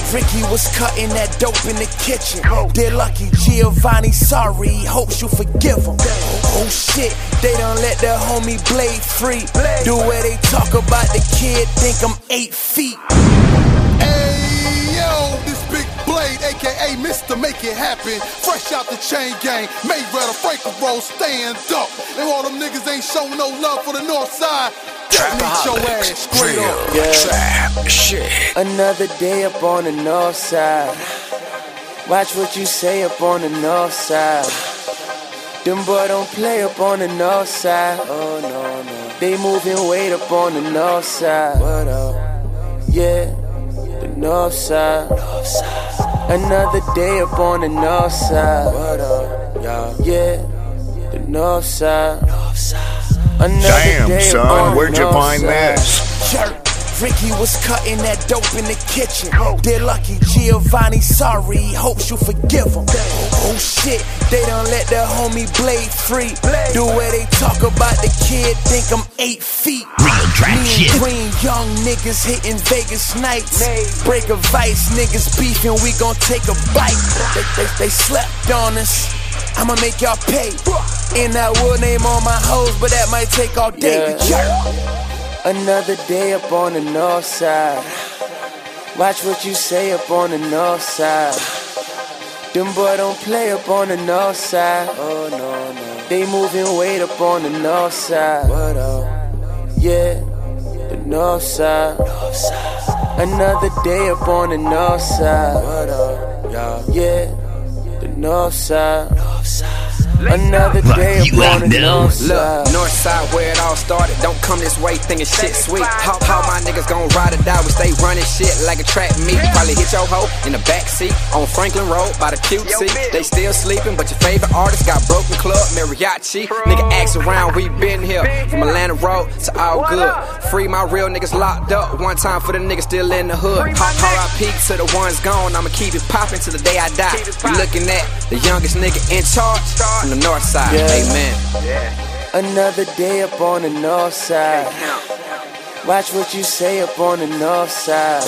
Ricky was cutting that dope in the kitchen. Dear Lucky Giovanni, sorry, he hopes you forgive him. Oh shit, they done let the homie Blade free. The way they talk about the kid, think I'm 8 feet. Hey yo, this big Blade, aka Mr. Make It Happen. Fresh out the chain gang, Mayweather, Franco Roll, stand up. And all them niggas ain't showing no love for the north side. Trapaholics, straight up, trap shit. Another day up on the north side. Watch what you say up on the north side. Them boy don't play up on the north side. Oh no, no. They moving weight up on the north side. What up? Yeah, the north side. Another day up on the north side. What up, y'all? Yeah, the north side. Damn, son, where'd you find this? Ricky was cutting that dope in the kitchen. Dear Lucky Giovanni, sorry, he hopes you forgive him. Oh shit, they done let the homie Blade free. The way they talk about the kid, think I'm 8 feet. Me and Green, young niggas hitting Vegas nights. Break a vice, niggas beefing, we gon' take a bite. They slept on us, I'ma make y'all pay. And I will name all my hoes, but that might take all day. Another day up on the north side. Watch what you say up on the north side. Them boy don't play up on the north side. Oh no, no. They moving weight up on the north side. What up? Yeah, the north side. Another day up on the north side. What up, y'all? Yeah, the north side. Another day up on the north side. Look, north side where it all started. Don't come this way thinking shit sweet. How my niggas gon' ride or die? We stay running shit like a trap meet. Probably hit your hoe in the backseat on Franklin Road by the QT. They still sleeping, but your favorite artist got broken club, mariachi. Nigga ask around, we been here. From Atlanta Road to all good. Free my real niggas locked up. One time for the niggas still in the hood. R.I.P. to the ones gone. I'ma keep it poppin' till the day I die. You looking at the youngest nigga in charge on the north side. Amen. Another day up on the north side. Watch what you say up on the north side.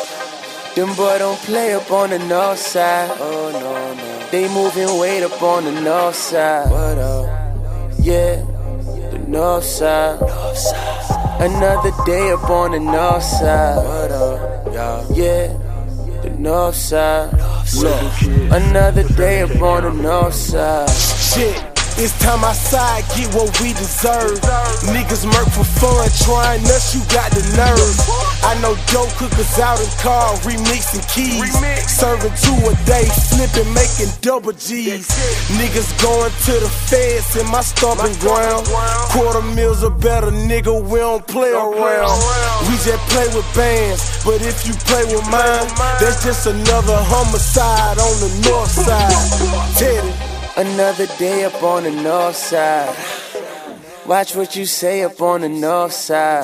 Them boy don't play up on the north side. Oh no, no. They moving weight up on the north side. What up? Yeah, the north side. Another day up on the north side. What up, y'all? Yeah, the north side. Look, another day up on the north side. Shit. It's time our side get what we deserve. Niggas murk for fun, trying us, you got the nerve. I know dope cookers out in car, remixing keys. Serving 2 a day, flipping, making double G's. Niggas going to the feds in my stomping ground. Quarter meals are better, nigga, we don't play around. We just play with bands, but if you play with mine, that's just another homicide on the north side. Teddy. Another day up on the north side. Watch what you say up on the north side.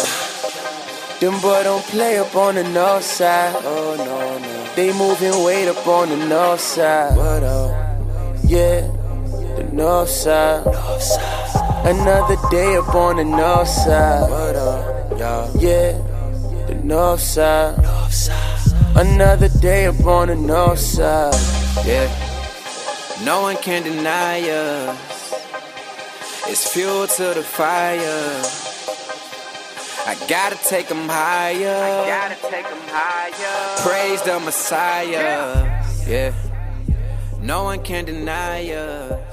Them boy don't play up on the north side. Oh no, no. They moving weight up on the north side. What up? Yeah, the north side. Another day up on the north side. What up, y'all? Yeah, the north side. Another day up on the north side. Yeah. No one can deny us. It's fuel to the fire. I gotta take them higher. Praise the Messiah. Yeah. No one can deny us.